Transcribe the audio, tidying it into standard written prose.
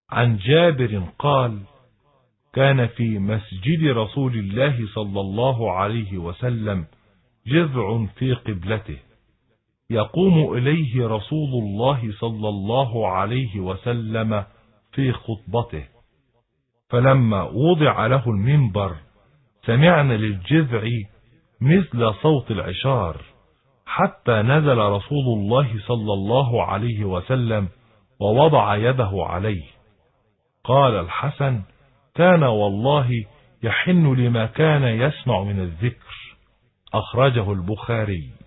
عن جابر قال: كان في مسجد رسول الله صلى الله عليه وسلم جذع في قبلته، يقوم إليه رسول الله صلى الله عليه وسلم في خطبته، فلما وضع له المنبر سمعنا للجذع مثل صوت العشار، حتى نزل رسول الله صلى الله عليه وسلم ووضع يده عليه. قال الحسن: كان والله يحن لما كان يسمع من الذكر. أخرجه البخاري.